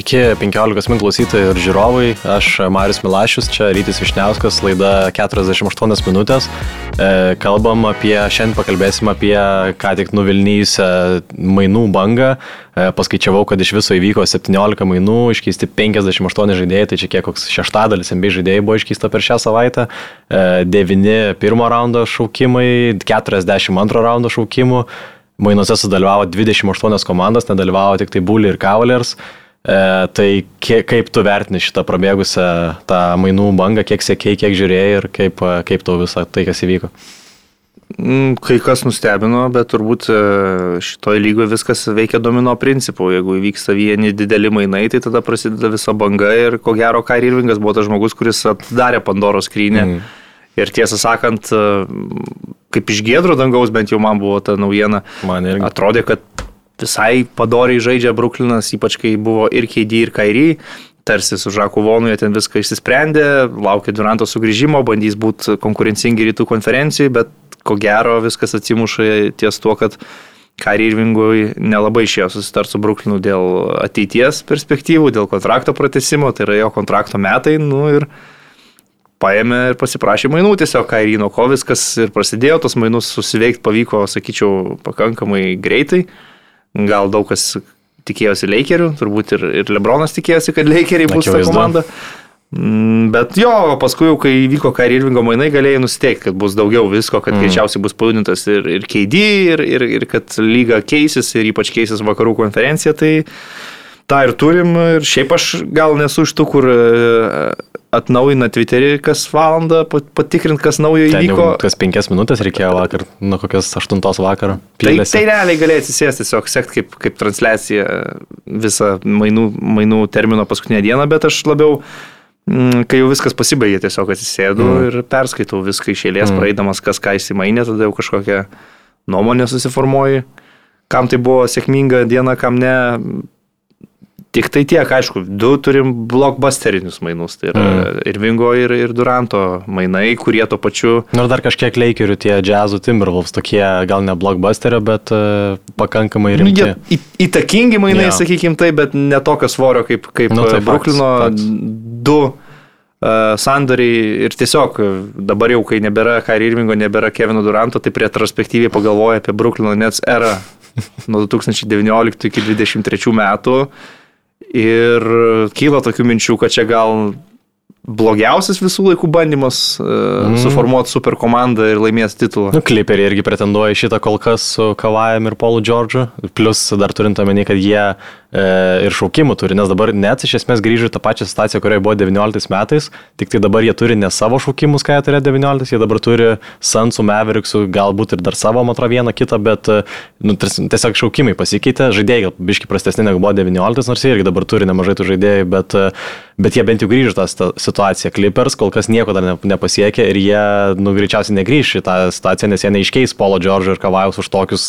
Sveiki, 15 min klausytojai ir žiūrovai. Aš Marius Milašius, čia Rytis Višniauskas, laida 48 minutės. Šiandien pakalbėsim apie ką tik nuvilnijusią mainų bangą. Paskaičiavau, kad iš viso įvyko 17 mainų, iškeisti 58 žaidėjai, tai čia kiek koks šeštadalis NBA žaidėjai buvo iškeista per šią savaitę. 9 pirmo raundo šaukimai, 42 raundo šaukimų. Mainuose sudalyvavo 28 komandos, nedalyvavo tik tai Bully ir Cavaliers. Tai kaip tu vertini šitą prabėgusią tą mainų bangą, kiek sekėjai, kiek žiūrėjai ir kaip tau visą tai, kas įvyko? Kai kas nustebino, bet turbūt šitoje lygoje viskas veikia domino principu. Jeigu įvyksta vieni dideli mainai, tai tada prasideda visa banga ir ko gero Kyrie Irvingas buvo tas žmogus, kuris atidarė Pandoros skrynią. Ir tiesą sakant, kaip iš giedro dangaus, bent jau man buvo ta naujiena, atrodė, kad visai padoriai žaidžia Brooklynas, ypač kai buvo ir KD, ir Kyrie, tarsi su Žaku Vonu jie ten viską išsisprendė, laukia Duranto sugrįžimo, bandys būti konkurencingi rytų konferencijai, bet ko gero viskas atsimuša ties tuo, kad Kyrie Irvingui nelabai išėjo susitarti su Brooklynu dėl ateities perspektyvų, dėl kontrakto pratęsimo, tai yra jo kontrakto metai, ir paėmė ir pasiprašė mainų tiesiog Kyrie, nuo ko viskas ir prasidėjo, tos mainus susiveikti pavyko, sakyčiau, pakankamai greitai. Gal daug kas tikėjosi Lakerių, turbūt ir LeBronas tikėjosi, kad Lakeriai bus ta komanda. Bet jo, paskui jau, kai vyko Kyrie Irvingo mainai, galėjai nusiteikti, kad bus daugiau visko, kad greičiausiai bus pajudintas ir KD, ir kad lyga keisis, ir ypač keisis vakarų konferencija, tai tą ir turim. Ir šiaip aš gal nesu iš tų, kur atnaujina Twitterį kas valandą, patikrint, kas naujo įvyko. Kas 5 minutės reikėjo vakar, nuo kokios 8 vakaro. Tai realiai galėjai atsisėsti tiesiog, sekti kaip transliacija visą mainų termino paskutinę dieną, bet aš labiau, kai jau viskas pasibaigė, tiesiog atsisėdu ir perskaitau viską iš eilės, praeidamas kas ką įsimainė, tada jau kažkokią nuomonę susiformuoji, kam tai buvo sėkminga diena, kam ne. Tik tai tiek, aišku, 2 turim blockbusterinius mainus, tai yra Irvingo ir Duranto mainai, kurie to pačiu... Nors dar kažkiek Lakerių tie Jazzų Timberwolves, tokie gal ne blockbusterio, bet pakankamai rimti. Įtakingi mainai, sakykim tai, bet ne tokio svorio kaip tai Brooklyno 2 sandoriai. Ir tiesiog dabar jau, kai nebėra Kyrie Irvingo, nebėra Kevino Duranto, tai retrospektyviai pagalvoja apie Brooklyno Nets erą nuo 2019 iki 2023 metų. Ir kyla tokių minčių, kad čia gal blogiausias visų laikų bandymas suformuoti super komandą ir laimės titulą. Clipperiai irgi pretenduoja šitą kol kas su Kawhi'm ir Paulu George'u, plus dar turint omeny, kad jie ir šaukimų turi, nes dabar net iš esmės grįžo į tą pačią situaciją, kurioje buvo 19 metais, tik tai dabar jie turi ne savo šaukimus, ką jie turėjo 19, jie dabar turi Sunsų, Mavericksų, galbūt ir dar savo, man atrodo, vieną kitą, bet tiesiog šaukimai pasikeitė, žaidėjai gal biški prastesni negu buvo 19, nors jie irgi dabar turi nemažai tų žaidėjų, bet jie bent jau grįžo tą situaciją. Clippers kol kas nieko dar nepasiekė ir jie greičiausiai negrįš į tą situaciją, nes jie neiškeis Paulo George'o ir Kawhi'us už tokius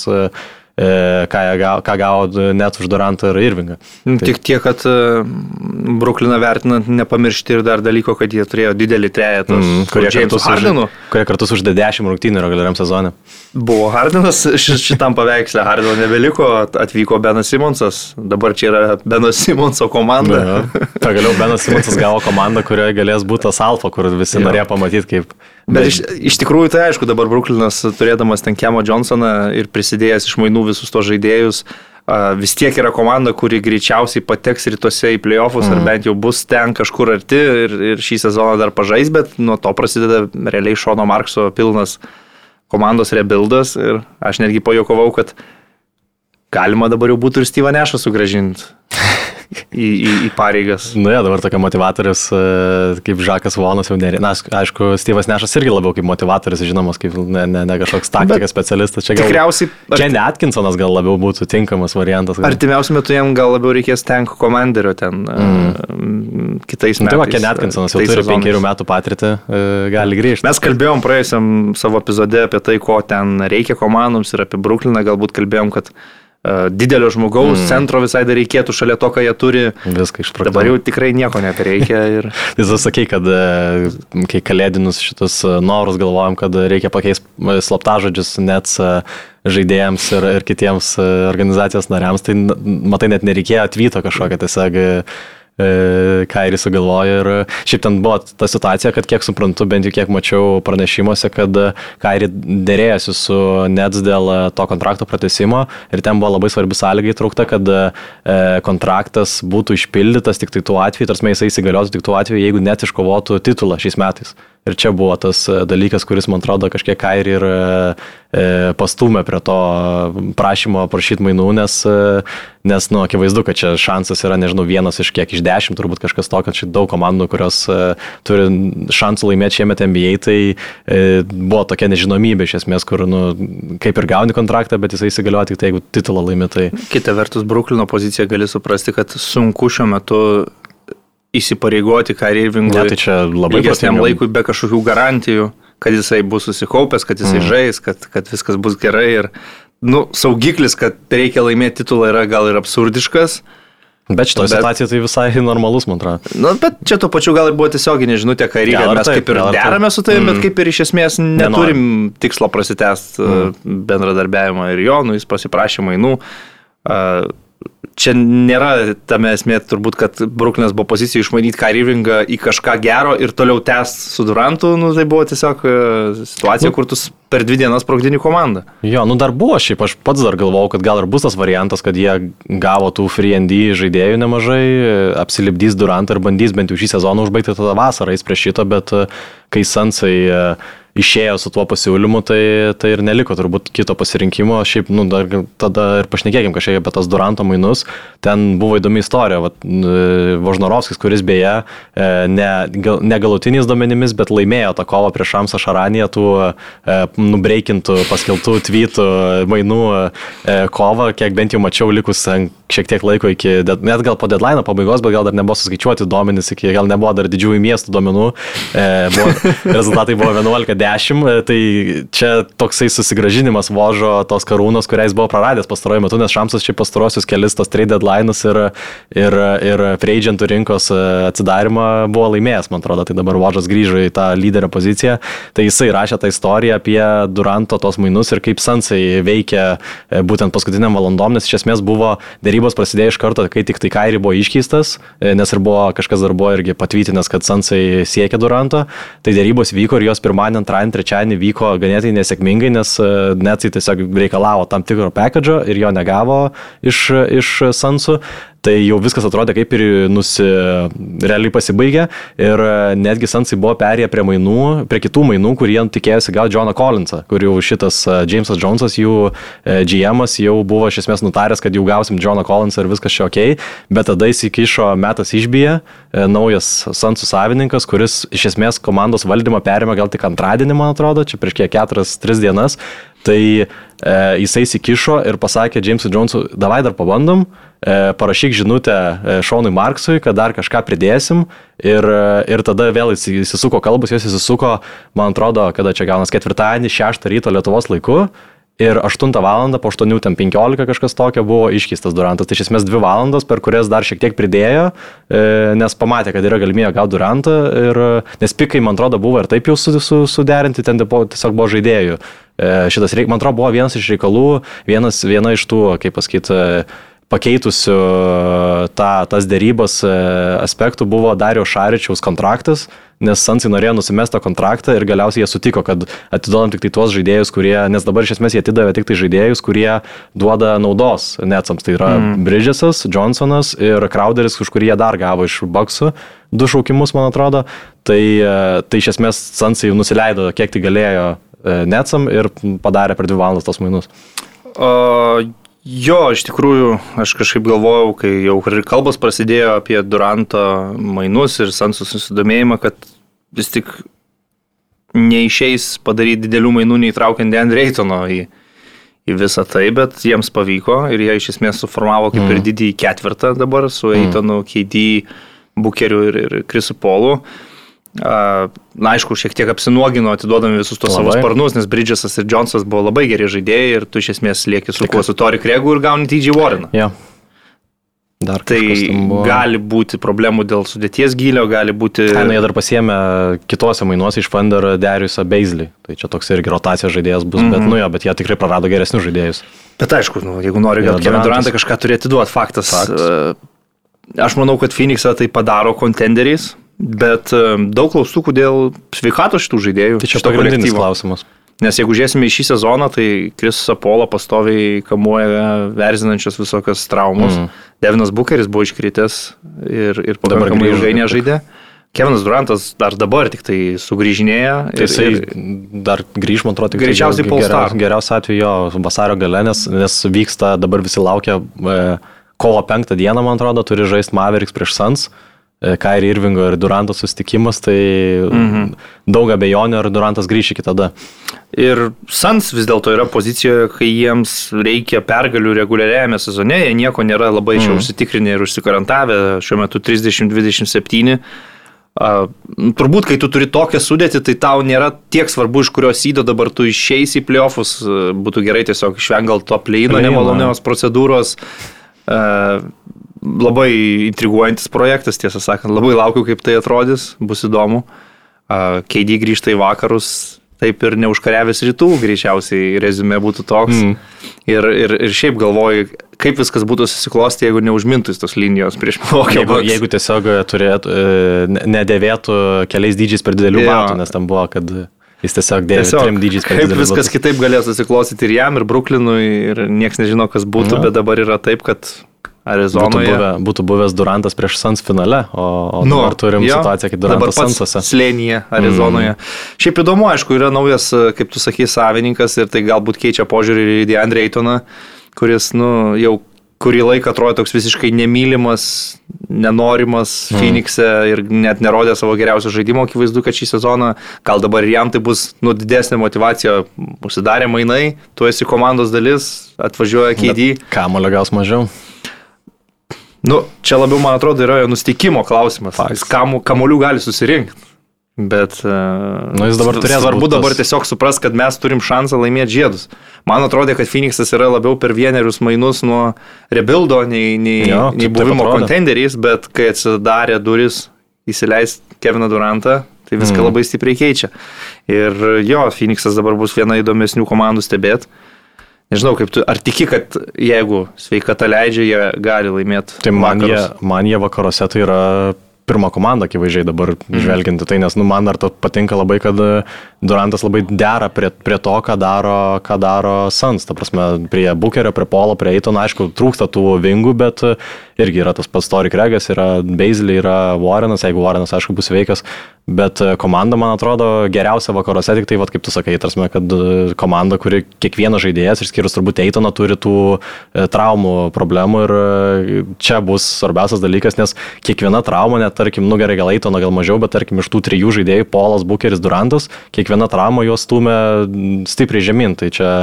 ką gavo net už Durantą ir Irvingą. Tik tiek, kad Brooklyną vertinant nepamiršti ir dar dalyko, kad jie turėjo didelį trejetą kurie kartu sužaidė 10 rungtynių reguliariam sezone. Buvo Hardenas šitam paveiksle, Hardeno nebeliko, atvyko Benas Simonsas, dabar čia yra Benas Simonso komanda. Pagaliau Benas Simonsas gavo komandą, kurioje galės būti tas alfa, kur visi norėjo pamatyti kaip... Bet iš tikrųjų tai aišku, dabar Brooklynas turėdamas ten Kemo Johnsoną ir prisidėjęs iš mainų visus tos žaidėjus, vis tiek yra komanda, kuri greičiausiai pateks rytuose į playoffus ar bent jau bus ten kažkur arti ir šį sezoną dar pažais, bet nuo to prasideda realiai Šono Markso pilnas komandos rebuildas ir aš netgi pajuokavau, kad galima dabar jau būtų ir Steve'ą Nashą sugrąžinti į pareigas. Dabar tokia motivatorius kaip Žakas Vonas jau nėra. Aišku, Steve'as Nashas irgi labiau kaip motivatorius, žinomas kaip ne kažkoks taktikas specialistas. Čia tikriausiai Kenny Atkinsonas gal labiau būtų tinkamas variantas. Artimiausiu metu jam gal labiau reikės tank komanderio ten kitais metais. Kenny Atkinsonas jau turi 5 metų patirtį, gali grįžti. Mes kalbėjom praėjusiam savo epizode apie tai, ko ten reikia komandoms ir apie Brooklyną galbūt kalbėjom, kad didelio žmogaus, centro visai dar reikėtų šalia to, ką jie turi. Viską išpraktavo. Dabar jau tikrai nieko nebereikia. Ir... Jūs sakei, kad kai kalėdinus šitus norus galvojam, kad reikia pakeisti slaptažodžius net žaidėjams ir kitiems organizacijos nariams, tai matai, net nereikėjo atvyto kažkokią tiesiog Kairį sugalvojo ir šiaip ten buvo ta situacija, kad kiek suprantu, bent jau kiek mačiau pranešimuose, kad Kairį dėrėjosi su Nets dėl to kontrakto pratęsimo ir ten buvo labai svarbi sąlyga įtraukta, kad kontraktas būtų išpildytas tik tai tuo atveju, tarsi jisai įsigaliotų tik tuo atveju, jeigu net iškovotų titulą šiais metais. Ir čia buvo tas dalykas, kuris, man atrodo, kažkiek Kairį ir pastumė prie to prašymo prašyti mainų, nes akivaizdu, kad čia šansas yra, nežinau, vienas iš 10, turbūt kažkas tokio, čia daug komandų, kurios turi šansų laimėti šiemet NBA, tai buvo tokia nežinomybė iš esmės, kur, kaip ir gauni kontraktą, bet jisai įsigalioja tik tai, jeigu titulą laimi. Tai... Kita vertus, Bruklino pozicija gali suprasti, kad sunku šiuo metu įsipareigoti Kyrie Irvingui ilgesniam laikui be kažkokių garantijų, kad jisai bus susikaupęs, kad jisai žais, kad viskas bus gerai. Ir, saugiklis, kad reikia laimėti titulą, yra gal ir absurdiškas. Bet šitoje situacijoje tai visai normalus, man atrodo. Bet čia tuo pačiu gal ir buvo tiesioginė žinutė, Kyrie, kad mes kaip ir derame su tavimi, bet kaip ir iš esmės neturim tikslo prasitęsti bendradarbiavimą ir jo, jis pasiprašė mainų. Čia nėra tame esmė turbūt, kad Bruklinas buvo pozicija išmainyti Kyrie Irvingą į kažką gero ir toliau tęsti su Durantu, tai buvo tiesiog situacija, kur tu per 2 dienas sprogdini komandą. Jo, dar buvo šiaip, aš pats dar galvojau, kad gal ir bus tas variantas, kad jie gavo tų free and D žaidėjų nemažai, apsilipdys Durantą ir bandys bent jau šį sezoną užbaigti tada vasarą prie šito, bet kai Sunsai išėjo su tuo pasiūlymu, tai ir neliko turbūt kito pasirinkimo. Šiaip, dar tada ir pašnekėkim kažkiek apie tas Duranto mainus. Ten buvo įdomi istorija. Vožnarovskis, kuris beje, ne galutiniais duomenimis, bet laimėjo tą kovą prieš Šamsą Šaraniją, tų nubreikintų, paskeltų tweetų mainų kovą, kiek bent jau mačiau likus šiek tiek laiko iki, net gal po deadline pabaigos, bet gal dar nebuvo suskaičiuoti duomenys, gal nebuvo dar didžiųjų miestų duomenų. Rezultatai buvo 11-10, tai čia toksai susigražinimas Vožo tos karūnos, kuriais buvo praradęs pastaruoju metu, nes Šamsas čia pastarosius kelis tos trade deadline'us ir free agentų rinkos atsidarimą buvo laimėjęs, man atrodo, tai dabar Vožas grįžo į tą lyderio poziciją, tai jisai rašė tą istoriją apie Duranto tos mainus ir kaip Sunsai veikia būtent paskutiniam valandom, nes iš esmės buvo dėrybos prasidėjo iš karto, kai tik tai Kyrie buvo iškeistas, nes ir buvo kažkas dar buvo irgi patvytinęs, kad Sunsai siekia Duranto, tai dėrybos vyko ir jos pirmadienį, antradienį, trečiadienį vyko ganėtinai nesėkmingai, nes Netsai tiesiog reikalavo tam tikro package'o ir jo negavo iš Sunsų. Tai jau viskas atrodė kaip ir realiai pasibaigė ir netgi Sunsai buvo perėję prie kitų mainų, kurie tikėjosi gauti Johną Collinsą, kur jau šitas Jamesas Jonesas, jų GM'as jau buvo iš esmės nutaręs, kad jau gausim Johną Collinsą ir viskas čia okei, bet tada įsikišo Metas Išbija, naujas Sunsų savininkas, kuris iš esmės komandos valdymą perėmė gal tik antradienį, man atrodo, čia prieš 4-3 dienas, tai jisai įsikišo ir pasakė Jamesui Jonesui, davai dar pabandom, parašyk žinutę Šonui Marksui, kad dar kažką pridėsim ir tada vėl įsisuko kalbus, jos įsisuko, man atrodo, kada čia gaunas ketvirtadienį, 6 ryto Lietuvos laiku ir 8 valandą, po 8:15 kažkas tokio buvo iškeistas Durantas. Tai iš esmės 2 valandos, per kurias dar šiek tiek pridėjo, nes pamatė, kad yra galimybė gauti Durantą, nes pikai, man atrodo, buvo ir taip jau suderinti, ten tiesiog buvo žaidėjų. Šitas, man atrodo, buvo vienas iš reikalų, viena iš tų, kaip pasakyti, pakeitusių tas dėrybos aspektų buvo Dario Šaričiaus kontraktas, nes Sunsai norėjo nusimesti kontraktą ir galiausiai jie sutiko, kad atidodam tik tai tuos žaidėjus, kurie, nes dabar iš esmės jie atidavė tik tai žaidėjus, kurie duoda naudos Netsams. Tai yra Bridgesas, Johnsonas ir Crowderis, už kurį jie dar gavo iš Bucksų 2 šaukimus, man atrodo. Tai iš esmės Sunsai nusileido, kiek tai galėjo Netsam ir padarė per 2 valandas tos mainus. Jo, iš tikrųjų, aš kažkaip galvojau, kai jau kalbos prasidėjo apie Duranto mainus ir Sunsų susidomėjimą, kad vis tik neišeis padaryti didelių mainų, neįtraukiant DeAndre Aytono į visą tai, bet jiems pavyko ir jie iš esmės suformavo kaip ir didįjį ketvirtą dabar su Aytonu, KD, Bookeriu ir Chrisu Paulu. Na, aišku, šiek tiek apsinuogino, atiduodami visus tos savo sparnus, nes Bridgesas ir Jonesas buvo labai geri žaidėjai ir tu iš esmės lieki su Tori Craigu ir gauni TJ Warreną. Ja. Tai gali būti problemų dėl sudėties gylio, gali būti... Jie dar pasiėmė kitose mainuose iš Thunder Dariusą Bazley. Tai čia toks irgi rotacijos žaidėjas bus, bet jie tikrai prarado geresnius žaidėjus. Bet aišku, jeigu nori Kevin Durantą kažką turėti duoti, faktas. Aš manau, kad Phoenixą tai padaro kontenderiais, bet daug klaustukų dėl sveikatos šitų žaidėjų. Tai čia pagrindinis klausimas. Nes jeigu žiūrėsime į šį sezoną, tai Chrisas Apollo pastoviai kamuoja verzinančios visokios traumos. Devinas Bookeris buvo iškritęs ir pakankamai ilgai nežaidė. Kevinas Durantas dar dabar tik tai sugrįžinėja. Tai jisai dar grįž, man atrodo, greičiausiai Polstar. Geriausiu atveju vasario gale, nes vyksta, dabar visi laukia kovo 5 dieną, man atrodo, turi žaisti Mavericks prieš Suns. Kyrie Irvingo ir Duranto susitikimas, tai daug abejonių, ar Durantas grįš iki tada. Ir Suns vis dėlto yra pozicijoje, kai jiems reikia pergalių reguliariajame sezone, jie nieko nėra labai čia užsitikrinę ir užsikarantavę, šiuo metu 30-27. Turbūt, kai tu turi tokią sudėtį, tai tau nėra tiek svarbu, iš kurios įdo dabar tu išeisi į playoffus, būtų gerai tiesiog išvengal to play-ino nemalonios procedūros. Labai intriguojantis projektas, tiesą sakant, labai laukiu, kaip tai atrodys, bus įdomu. KD grįžta į vakarus, taip ir neužkariavęs rytų, greičiausiai reziumė būtų toks. Ir šiaip galvoju, kaip viskas būtų susiklosti, jeigu neužmintų tos linijos prieš Milwaukee Bucks. Jeigu tiesiog turėtų, nedėvėtų keliais dydžiais per didelių batų, nes tam buvo, kad jis tiesiog dėvė 3 dydžiais per didelių batų. Kaip viskas kitaip galėjo susiklostyti ir jam, ir Brooklynui, ir nieks nežino, kas būtų, bet dabar yra taip, kad Arizonoje būtų buvęs Durantas prieš Suns finale, o dabar turim situaciją, kaip Durantas Sunsuose. Slėnyje Arizonoje. Šiaip įdomu, aišku, yra naujas, kaip tu sakai, savininkas ir tai galbūt keičia požiūrį į DeAndre Aytoną, kuris, jau kurį laiką atrodo toks visiškai nemylimas, nenorimas Phoenix'e ir net nerodė savo geriausio žaidimo, akivaizdu, kad šį sezoną, gal dabar ir jam tai bus didesnė motyvacija, užsidarė mainai, tu esi komandos dalis, atvažiuoja KD. Kamuolio gaus mažiau. Čia labiau, man atrodo, yra jo nusteikimo klausimas. Jis kamuolių gali susirinkti. Bet jis dabar svarbu dabar tiesiog supras, kad mes turim šansą laimėti žiedus. Man atrodo, kad Phoenix'as yra labiau per vienerius mainus nuo rebuildo nei buvimo kontenderiais, bet kai atsidarė duris įsileist Keviną Durantą, tai viską labai stipriai keičia. Ir Phoenix'as dabar bus viena įdomesnių komandų stebėti. Nežinau, kaip tu, ar tiki, kad jeigu sveikata leidžia, jie gali laimėti vakarus? Man jie vakaruose tai yra pirma komanda, akivaizdžiai dabar žvelginti tai, nes man dar to patinka labai, kad Durantas labai dera prie to, ką daro Suns, ta prasme, prie Bookerio, prie Polo, prie Aytono, aišku, trūksta tų vingų, bet irgi yra tas pats Tori Craigas, yra Bazley, yra Warrenas, jeigu Warrenas, aišku, bus sveikas, bet komanda, man atrodo, geriausia vakaruose, tik tai, kaip tu sakai, tarsi, kad komanda, kuri kiekvienas žaidėjas, išskyrus turbūt Aytoną, turi tų traumų problemų ir čia bus svarbiausias dalykas, nes kiekviena trauma, net tarkim, gerai, gal Aytono, gal mažiau, bet tarkim, iš tų 3 žaidėjų, Polas, Bookeris, Durantas, kiekviena trauma juos stūmė stipriai žemyn, tai čia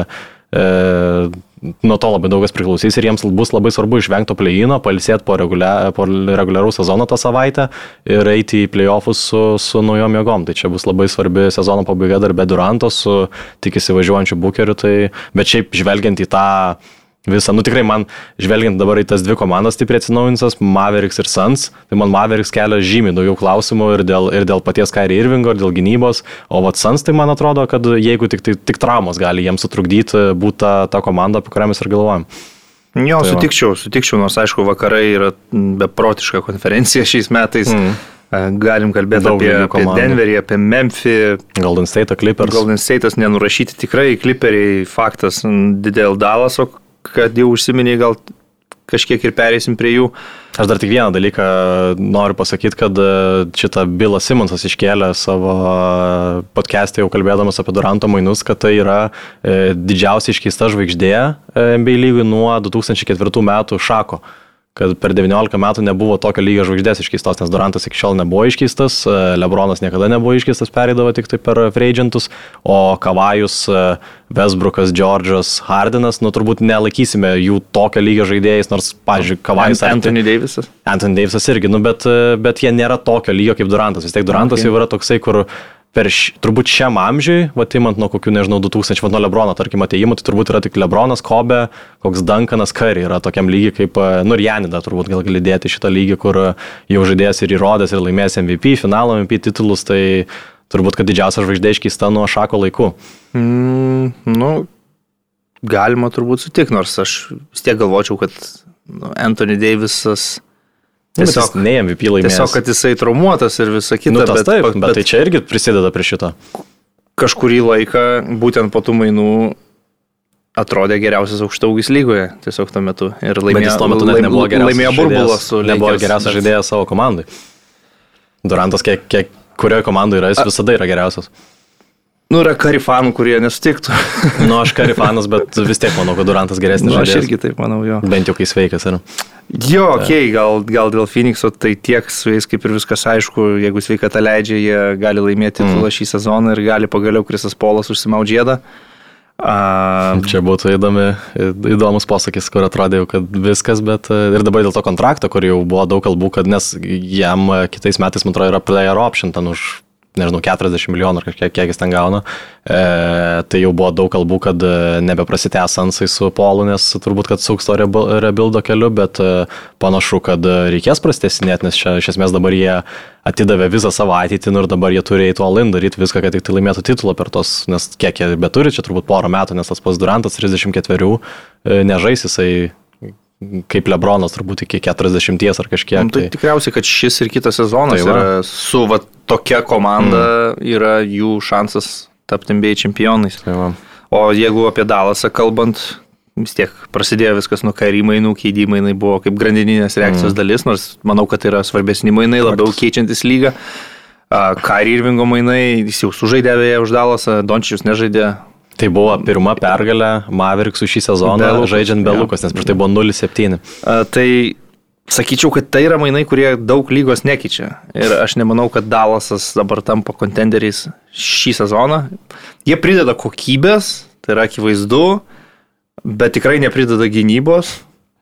nuo to labai daugas priklausys ir jiems bus labai svarbu išvengti play-ino, pailsėti po reguliaraus sezono tą savaitę ir eiti į play-offus su naujom jėgom. Tai čia bus labai svarbi sezono pabaiga dar be Duranto, su tik įsivažiuojančiu Bookeriu, bet šiaip žvelgiant į tą visą, tikrai man, žvelgiant dabar į tas 2 komandas stipriai atsinaujinusias, Mavericks ir Suns, tai man Mavericks kelia žymiai daugiau klausimų ir dėl paties Kyrie Irvingo, ir dėl gynybos, o Suns tai man atrodo, kad jeigu tik traumos gali jiems sutrukdyti būti ta komanda, apie kurią mes ir galvojam. Sutikčiau, nors aišku, vakarai yra beprotiška konferencija šiais metais. Galim kalbėti apie Denverį, apie Memphį. Golden State, Clippers. Golden State'as nenurašyti tikrai, Clipperiai faktas dėl Dallaso, kad jau užsiminiai, gal kažkiek ir pereisim prie jų. Aš dar tik vieną dalyką noriu pasakyti, kad šitą Billas Simmonsas iškėlė savo podcast'e jau kalbėdamas apie Duranto mainus, kad tai yra didžiausia iškeista žvaigždė NBA lygui nuo 2004 metų Šako. kad per 19 metų nebuvo tokio lygio žvaigždės iškeistos, nes Durantas iki šiol nebuvo iškeistas, LeBronas niekada nebuvo iškeistas, pereidavo tik tai per free agentus, o Kavajus, Westbrookas, George'as, Hardenas, turbūt nelaikysime jų tokio lygio žaidėjais, nors, pavyzdžiui, Kavajus... Anthony Davisas. Anthony Davisas irgi, bet jie nėra tokio lygio kaip Durantas. Vis tiek Durantas jau yra toksai, kur turbūt šiam amžiui, imant nuo kokių, nežinau, 2000, nuo LeBrono, tarkim, atėjimų, tai turbūt yra tik LeBronas, Kobe, koks Duncanas, Curry yra tokiam lygiai kaip, ir Janida turbūt gali dėti šitą lygį, kur jau žaidėjas ir įrodęs ir laimėjęs MVP, finalo MVP titulus, tai turbūt, kad didžiausia žvaigždė iškeista nuo Šako laikų. Galima turbūt sutikti, nors aš vis tiek galvočiau, kad Anthony Davisas tiesiog ne MVP laimėjęs. Tiesiog, kad jisai traumuotas ir visa kita. Bet tai čia irgi prisideda prie šito. Kažkurį laiką, būtent po tų mainų, atrodė geriausias aukštaugis lygoje, tiesiog tuo metu. Ir laimėjo burbulas su Lakers. Nebuvo geriausias žaidėjas savo komandai. Durantas, kurioje komandoje yra, jis visada yra geriausias. Yra karifanų, kurie nesutiktų. Aš karifanas, bet vis tiek manau, kad Durantas geresnis žaidėjas. Aš irgi taip manau, jo. Bent jau kai sveikas yra. Jo, gal dėl Phoenix'o tai tiek su jais kaip ir viskas aišku, jeigu sveikata leidžia, jie gali laimėti titulą šį sezoną ir gali pagaliau Krisas Polas užsimaut žiedą. Čia būtų įdomus posakis, kur atrodė, kad viskas, bet ir dabar dėl to kontrakto, kur jau buvo daug kalbų, kad nes jam kitais metais, man atrodo, yra player option ten už, nežinau, 40 milijonų ar kiek jis ten gauna, tai jau buvo daug kalbų, kad nebeprasitęs Sansai su Polu, nes turbūt, kad suks to rebuildo keliu, bet panašu, kad reikės prastesnėti, nes čia iš esmės dabar jie atidavė visą savo ateitį ir dabar jie turi eiti all in, daryti viską, kad tik tai laimėtų titulą per tos, nes kiek jie beturi, čia turbūt porą metų, nes tas pats Durantas 34, nežais jisai kaip LeBronas turbūt iki 40 ar kažkiek. Tai tikriausiai, kad šis ir kitas sezonas yra su tokia komanda yra jų šansas tapti NBA čempionais. O jeigu apie Dallasą kalbant, vis tiek prasidėjo viskas nuo Kyrie mainų, KD mainai buvo kaip grandininės reakcijos dalis, nors manau, kad tai yra svarbesni mainai, labiau keičiantis lygą. Kyrie Irvingo mainai, jis jau sužaidė vėją už Dallasą, Dončičius nežaidė. Tai buvo pirma pergalė Mavericksų šį sezoną, žaidžiant be Lukos, nes prieš tai buvo 0-7. Tai sakyčiau, kad tai yra mainai, kurie daug lygos nekeičia. Ir aš nemanau, kad Dallasas dabar tampa kontenderiais šį sezoną. Jie prideda kokybės, tai yra akivaizdu, bet tikrai neprideda gynybos.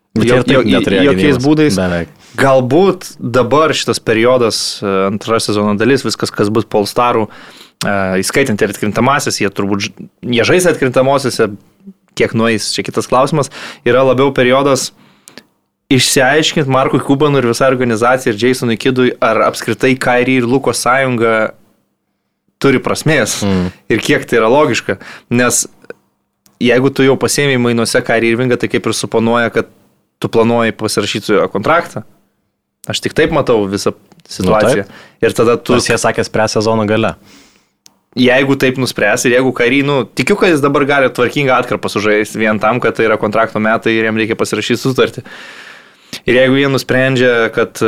Jokiais būdais. Galbūt dabar šitas periodas, antra sezono dalis, viskas, kas bus po All-Starų, įskaitant ir atkrintamasis, jie žais atkrintamosiose, kiek nueis, čia kitas klausimas, yra labiau periodas išsiaiškinti Markui Cubanui ir visai organizacijai ir Jasonui Kiddui, ar apskritai Kyrie ir Lukos sąjunga turi prasmės ir kiek tai yra logiška, nes jeigu tu jau pasiėmei mainuose Kyrie Irvingą, tai kaip ir suponuoja, kad tu planuoji pasirašyti su jo kontraktą. Aš tik taip matau visą situaciją. Ir tada tu... Nors jie sakė spręs sezono gale. Jeigu taip nuspręs ir jeigu Kyrie, tikiu, kad jis dabar gali tvarkingą atkarpą sužaisti vien tam, kad tai yra kontrakto metai ir jam reikia pasirašyti sutartį. Ir jeigu jie nusprendžia, kad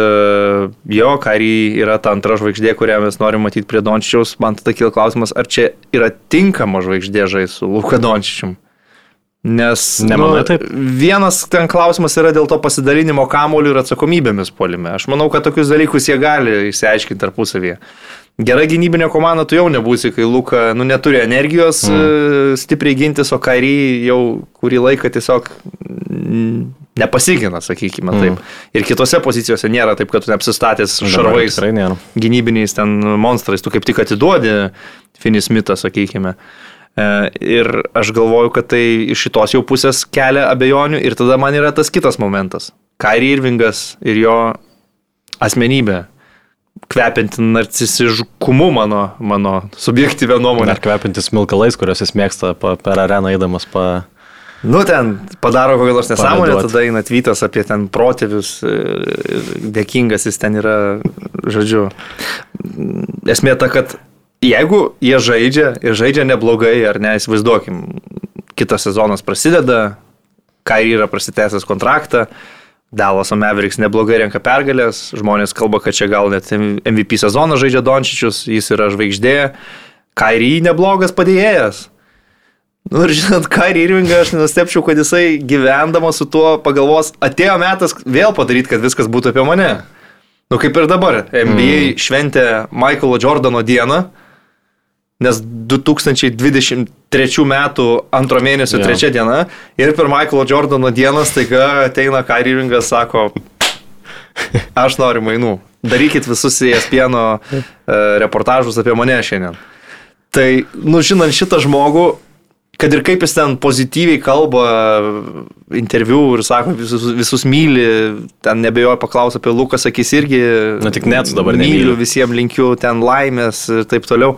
Kyrie yra ta antra žvaigždė, kurią mes norim matyti prie Dončičiaus, man tada kyla klausimas, ar čia yra tinkama žvaigždė žaisti su Luka Dončičium. Nes vienas ten klausimas yra dėl to pasidalinimo kamuolių ir atsakomybėmis puolime. Aš manau, kad tokius dalykus jie gali išsiaiškinti tarpusavyje. Gera gynybinė komanda tu jau nebūsi, kai Luka neturi energijos stipriai gintis, o Kyrie jau kurį laiką tiesiog nepasigina, sakykime taip. Ir kitose pozicijose nėra taip, kad tu neapsistatęs šarvais gynybiniais ten monstrais, tu kaip tik atiduodi Finney Smithą, sakykime. Ir aš galvoju, kad tai iš šitos jau pusės kelia abejonių ir tada man yra tas kitas momentas. Kyrie Irvingas ir jo asmenybė, kvepianti narcisiškumu mano subjektyvę nuomonę. Ar kvepiantis smilkalais, kuriuos jis mėgsta per areną eidamas ten padaro kokią nors nesąmonę, tada eina tweetas apie ten protėvius, dėkingas jis ten yra, žodžiu. Esmė ta, kad jeigu jie žaidžia neblogai, ar ne, įsivaizduokim, kitas sezonas prasideda, Kyrie yra prasitęsęs kontraktą, Dallaso Mavericks neblogai renka pergalės, žmonės kalba, kad čia gal net MVP sezoną žaidžia Dončičius, jis yra žvaigždė, Kyrie neblogas padėjėjas. Nu ir žinot, Kyrie Irvingą aš nenustepčiau, kad jisai gyvendamas su tuo pagalvos, atėjo metas vėl padaryti, kad viskas būtų apie mane. Nu kaip ir dabar, NBA šventė Michaelo Jordano dieną, nes 2023 metų antro mėnesio 3 diena ir per Michaelo Jordano dieną staiga ateina Kyrie Irvingas, sako, aš noriu mainų, darykit visus ESPN reportažus apie mane šiandien. Tai, nu žinant šitą žmogų, kad ir kaip jis ten pozityviai kalba interviu ir sako, visus myli, ten nebejoja paklaus apie Luką, sakys irgi, tik net dabar myliu, visiems linkiu ten laimės ir taip toliau.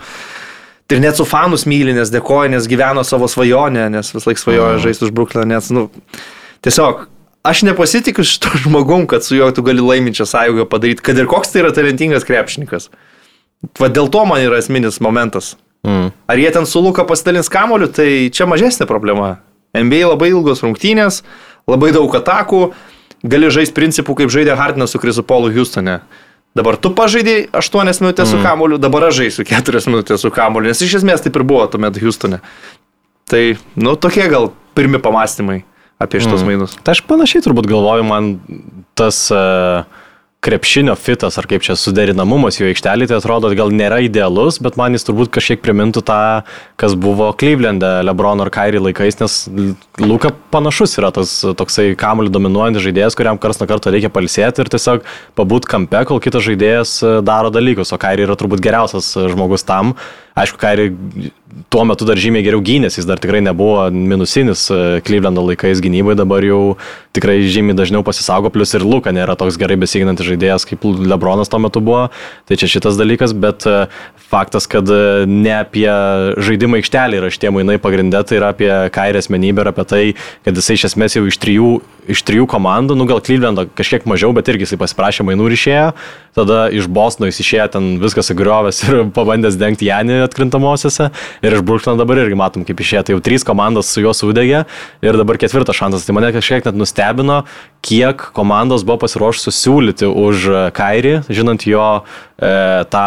Ir net su fanus myli, nes dėkoja, nes gyveno savo svajonę, nes vis laik svajoja žaisti už Brooklyn, nes, nu, tiesiog, aš nepasitikiu šito žmogum, kad su juo tu gali laiminčią sąjungą padaryti, kad ir koks tai yra talentingas krepšininkas. Va dėl to man yra esminis momentas. Ar jie ten su Luka pasidalins kamuoliu, tai čia mažesnė problema. NBA labai ilgos rungtynės, labai daug atakų, gali žaisti principų, kaip žaidė Hardenas su Chrisu Paulu Houstone. Dabar tu pažaidėjai 8 minutės su kamuoliu, dabar aš žaisiu 4 minutės su kamuoliu, nes iš esmės taip ir buvo tuomet Houstone. Tai, nu, tokie gal pirmi pamastymai apie šitos mainus. Tai aš panašiai turbūt galvoju, man tas krepšinio fitas, ar kaip čia suderinamumas jo aikštelį, tai atrodo, gal nėra idealus, bet man jis turbūt kažkiek primintų tą, kas buvo Cleveland'e, LeBron ar Kyrie laikais, nes Luka panašus yra tas toksai kamuolį dominuojantis žaidėjas, kuriam karts nuo karto reikia pailsėti ir tiesiog pabūt kampe, kol kitas žaidėjas daro dalykus, o Kyrie yra turbūt geriausias žmogus tam. Aišku, Kyrie tuo metu dar žymiai geriau gynės, jis dar tikrai nebuvo minusinis Clevelando laikais gynybai, dabar jau tikrai žymiai dažniau pasisaugo, plus ir Luka nėra toks gerai besiginantis žaidėjas, kaip LeBronas tuo metu buvo, tai čia šitas dalykas, bet faktas, kad ne apie žaidimą aikštelį yra šitie mainai pagrindė, tai yra apie Kyrie asmenybę ir apie tai, kad jisai iš esmės jau iš trijų komandų, nu gal Clevelando kažkiek mažiau, bet irgi jisai pasiprašė mainų ir išėjo, tada iš Bostono jis išėjo ten viskas įgriovęs ir pabandęs dengti Janį atkrintamosiose ir iš Brooklyno dabar irgi matom kaip išėjo, tai jau 3 komandos su juo sudegė ir dabar 4 šansas, tai mane kažkiek net nustebino, kiek komandos buvo pasiruošusios siūlyti už Kyrie, žinant jo tą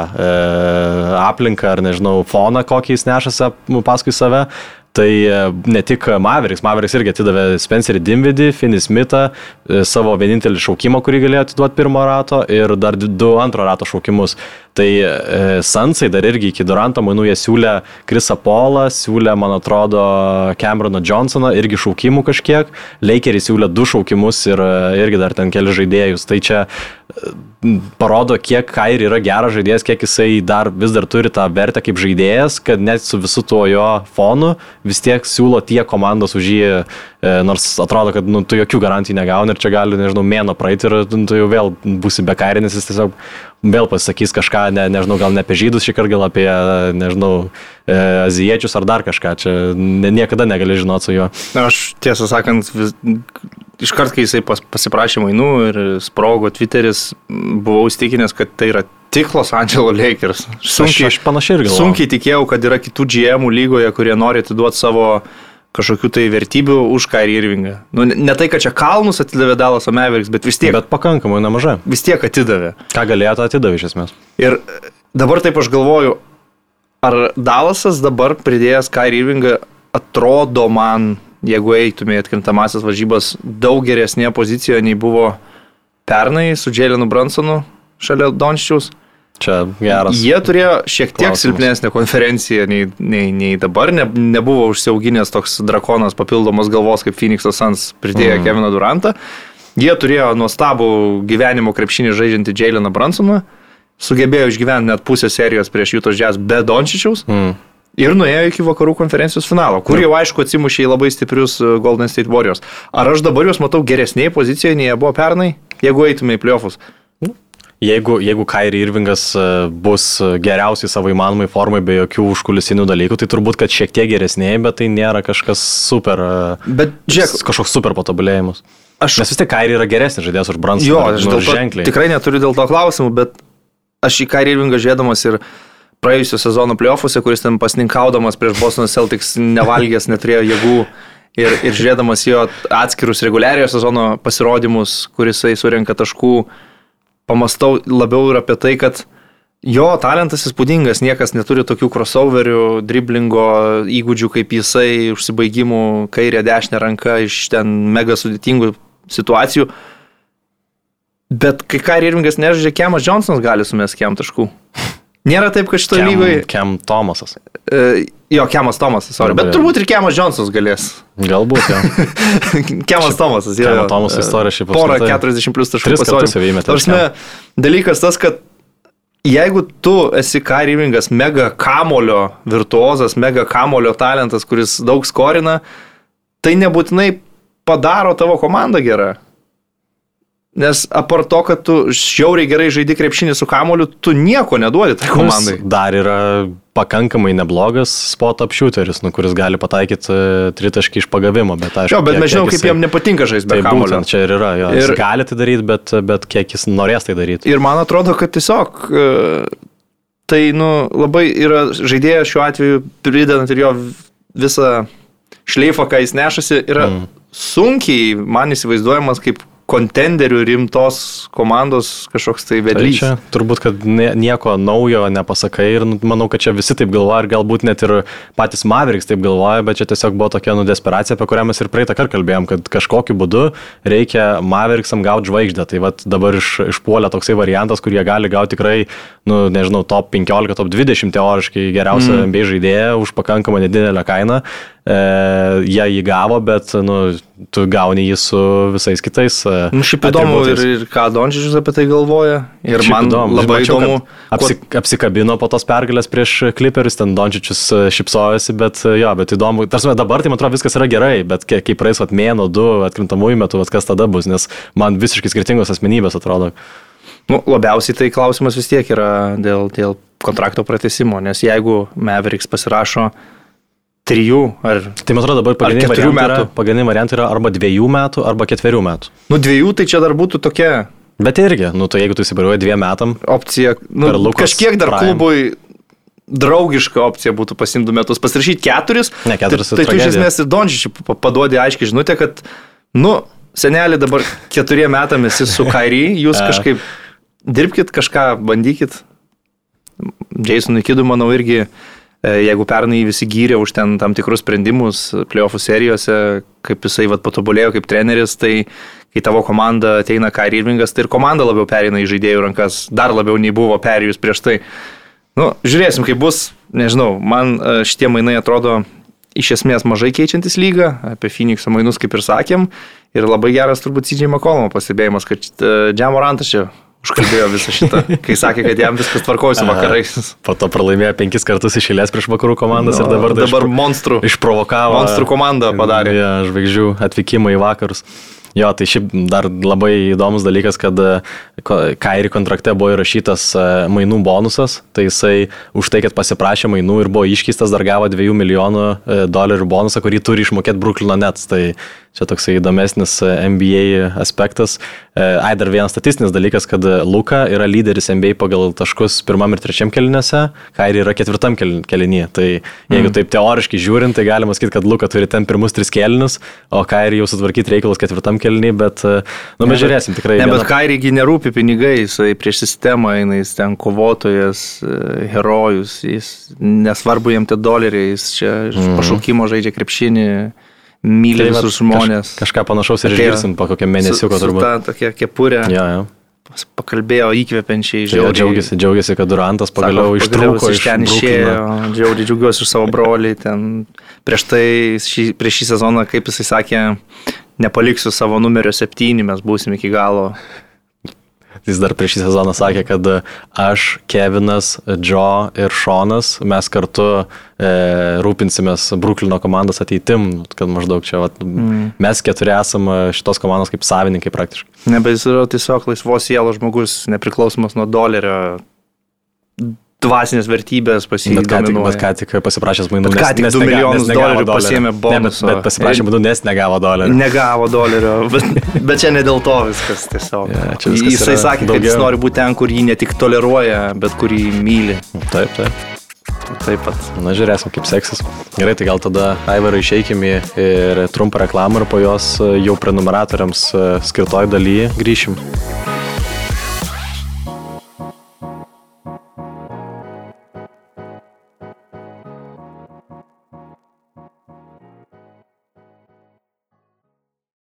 aplinką ar nežinau foną, kokį jis nešasi paskui save. Tai ne tik Mavericks irgi atidavė Spencerį Dinwiddį, Finney Smithą, savo vienintelį šaukimą, kurį galėjo atiduoti pirmo rato ir dar 2 antro rato šaukimus. Tai Sunsai dar irgi iki Duranto mainų jie siūlė Chrisą Paulą, siūlė, man atrodo, Cameroną Johnsoną, irgi šaukimų kažkiek. Lakeriai siūlė 2 šaukimus ir irgi dar ten keli žaidėjus. Tai čia parodo, kiek Kyrie yra geras žaidėjas, kiek jisai vis dar turi tą vertę kaip žaidėjas, kad net su visu tuo jo fonu vis tiek siūlo tie komandos už jį, nors atrodo, kad tu jokių garantijų negauni ir čia gali, nežinau, mėno praeiti ir tu jau vėl būsi be Kyrie, nes jis tiesiog vėl pasakys kažką, nežinau, gal ne apie žydus šį kartą, gal apie, nežinau, azijiečius ar dar kažką, čia niekada negali žinoti su juo. Aš tiesą sakant, iškart, kai jisai pasiprašė mainų ir sprogo Twitteris, buvau įstikinęs, kad tai yra tik Los Angeles Lakers. Aš panašiai ir galvoju. Sunkiai tikėjau, kad yra kitų GM lygoje, kurie nori atiduoti savo kažkokių tai vertybių už Kyrie Irvingą. Nu, ne tai, kad čia kalnus atidavė Dallas Mavericks, bet vis tiek. Bet pakankamai nemažai. Vis tiek atidavė. Ką galėjo, atidavė iš esmės. Ir dabar taip aš galvoju, ar Dallasas dabar pridėjęs Kyrie Irvingą atrodo man, jeigu eitume į atkrintamasis varžybas, daug geresnėje pozicijoje nei buvo pernai su Jalenu Brunsonu šalia Dončičiaus. Čia geras. Jie turėjo šiek tiek silpnesnę konferenciją nei dabar, nebuvo užsiauginęs toks drakonas papildomos galvos kaip Phoenix'o Suns pridėjo Keviną Durantą. Jie turėjo nuostabų gyvenimo krepšinį žaidžiantį Jaleną Brunsoną, sugebėjo išgyventi net pusę serijos prieš Utah Jazz be Dončičiaus ir nuėjo iki vakarų konferencijos finalo, kur jau aišku atsimušė į labai stiprius Golden State Warriors. Ar aš dabar juos matau geresnėje pozicijoje nei jie buvo pernai, jeigu eitume į playoffus? Jeigu Kyrie Irvingas bus geriausiai savo įmanomai formai be jokių užkulisinių dalykų, tai turbūt, kad šiek tiek geresnėje, bet tai nėra kažkas super, kažkoks super patobulėjimas. Nes vis tiek Kyrie yra geresnis žaidėjas už Brunsoną. Jo, aš ženkliai. Tikrai neturiu dėl to klausimų, bet aš į Kyrie Irvingą žiūrėdamas ir praėjusio sezono playoffuose, kuris ten pasninkaudamas prieš Boston Celtics nevalgęs, neturėjo jėgų ir žiūrėdamas jo atskirus reguliariojo sezono pasirodymus, kuris surenka taškų, pamastau labiau ir apie tai, kad Jo talentas įspūdingas, niekas neturi tokių crossoverių, driblingo įgūdžių kaip jisai, užsibaigimų kairė dešinė ranka iš ten mega sudėtingų situacijų. Bet kai Kyrie Irvingas nežaidžia, Kemas Johnsonas gali sumesti kem taškų. Nėra taip, kad šitoje lygoje... Kem Thomasas. Jo, Kemas Thomasas, bet turbūt ir Kemas Johnsonas galės. Galbūt, jo. Kemas Thomasas, jo. Kemas Thomasas istorija šiaip porą 40 plus taškų pasaulyje. Tarsime, dalykas tas, kad jeigu tu esi Kyrie Irvingas mega kamolio virtuozas, mega kamolio talentas, kuris daug skorina, tai nebūtinai padaro tavo komandą gerą. Nes apart to, kad tu žiauriai gerai žaidi krepšinį su kamoliu, tu nieko neduodi tai komandai. Dar yra pakankamai neblogas spot up shooteris, kuris gali pataikyti tritaškį iš pagavimo. Bet, aišku, bet mes žinom, kaip jam nepatinka žaisti be kamolio. Čia ir yra. Jo, jis gali tai daryti, bet kiek jis norės tai daryti. Ir man atrodo, kad tiesiog tai labai yra žaidėjas šiuo atveju, pridedant ir jo visą šleifą, ką jis nešasi, yra sunkiai man įsivaizduojamas kaip kontenderių rimtos komandos kažkoks tai vedlys. Tai čia turbūt, kad nieko naujo nepasakai ir manau, kad čia visi taip galvoja ir galbūt net ir patys Mavericks taip galvoja, bet čia tiesiog buvo tokia desperacija, apie kurią mes ir praeitą kartą kalbėjom, kad kažkokiu būdu reikia Mavericksam gauti žvaigždę. Tai vat dabar išpuolė toksai variantas, kur jie gali gauti tikrai, nežinau, top 15, top 20 teoriškai geriausią NBA žaidėją už pakankamai nedidelę kainą. Jie jį gavo, bet tu gauni jį su visais kitais. Šiaip įdomu ir ką Dončičius apie tai galvoja. Ir man labai įdomu. Apsikabino po tos pergalės prieš Clippers, ten Dončičius šipsojasi, bet įdomu. Tarsi dabar tai man atrodo viskas yra gerai, bet kai praeis mėnuo, 2 atkrintamųjų metų, kas tada bus, nes man visiškai skirtingos asmenybės atrodo. Labiausiai tai klausimas vis tiek yra dėl kontrakto pratęsimo, nes jeigu Mavericks pasirašo 3 ar 4 tai man atrodo dabar pagrindiniai variantai yra arba 2 metų, arba 4 metų. 2 tai čia dar būtų tokia. Bet irgi, tai jeigu tu įsipareigoji 2 metam. Opcija, kažkiek dar klubui draugiška opcija būtų pasiimti 2 metus, pasirašyti 4. Ne, 4 tai tu iš esmės ir Dončičiui paduodi aiškiai žinutę, kad, senelį dabar 4 metam esi su Kyrie, jūs kažkaip dirbkit, kažką bandykit. Jasonui Kiddui, manau, irgi jeigu pernai visi gyrė už tam tikrus sprendimus playoffų serijose, kaip jisai patobulėjo kaip treneris, tai kai tavo komanda ateina Kyrie Irvingas, tai ir komanda labiau pereina į žaidėjų rankas, dar labiau nei buvo perėjus prieš tai. Žiūrėsim, kaip bus, nežinau, man šitie mainai atrodo iš esmės mažai keičiantis lygą, apie Phoenix'o mainus kaip ir sakėm, ir labai geras turbūt CJ McCollum pastebėjimas, kad Ja Morantas čia užkalbėjo visą šitą, kai sakė, kad jam viskas tvarkosi vakarais. Po to pralaimėjo 5 kartus iš eilės prieš vakarų komandas ir dabar monstrų išprovokavo. Monstrų komandą padarė. Žvaigždžių atvykimą į vakarus. Jo, tai šiaip dar labai įdomus dalykas, kad Kyrie kontrakte buvo įrašytas mainų bonusas, tai jisai už tai, kad pasiprašė mainų ir buvo iškeistas, dar gavo $2 milijonų bonusą, kurį turi išmokėti Brooklyno Nets. Tai čia toksai įdomesnis NBA aspektas. Dar vienas statistinis dalykas, kad Luka yra lyderis NBA pagal taškus 1. ir 3. kėliniuose, Kyrie yra 4. kėlinyje. Tai jeigu taip teoriškai žiūrint, tai galima sakyti, kad Luka turi ten pirmus 3 kėlinius, o Kyrie jau sutvarkyti reikalus 4. kėliniai, bet mes žiūrėsim tikrai. Ne, bet Kyriegi nerūpi pinigai, jisai prieš sistemą eina, jis ten kovotojas, herojus, jis nesvarbu jam tie doleriai, jis čia pašaukimo žaidžia krepšinį. Myli visus žmonės. Kažką panašaus ir išgirsim po kokią mėnesiuką turbūt. Su ta tokia kepurė. Ja. Pakalbėjo įkvepiančiai. Džiaugiasi, kad Durantas pagaliau ištrūko iš ten išėjo. Džiaugiuosi už savo brolį. Prieš šį sezoną, kaip jisai sakė, nepaliksiu savo numerio 7, mes būsim iki galo. Jis dar prieš šį sezoną sakė, kad aš, Kevinas, Joe ir Šonas, mes kartu rūpinsimės Brooklyno komandos ateitim, kad maždaug čia mes 4 esam šitos komandos kaip savininkai praktiškai. Ne, bet jis yra tiesiog laisvos sielos žmogus, nepriklausomas nuo dolerio, dvasinės vertybės dominuoja. Bet ką tik pasiprašęs mainų, ką tik $2 milijonus pasiėmė bonusą. Bet pasiprašė mainų, nes negavo dolerio. Negavo dolerio, bet čia ne dėl to viskas tiesiog. Jisai sakė, kad jis nori būti ten, kur jį ne tik toleruoja, bet kur jį myli. Taip. Taip pat. Na, žiūrėsim, kaip seksis. Gerai, tai gal tada Aivarai išeikime ir trumpą reklamą ir po jos jau prenumeratoriams skirtoj dalyje grįšim.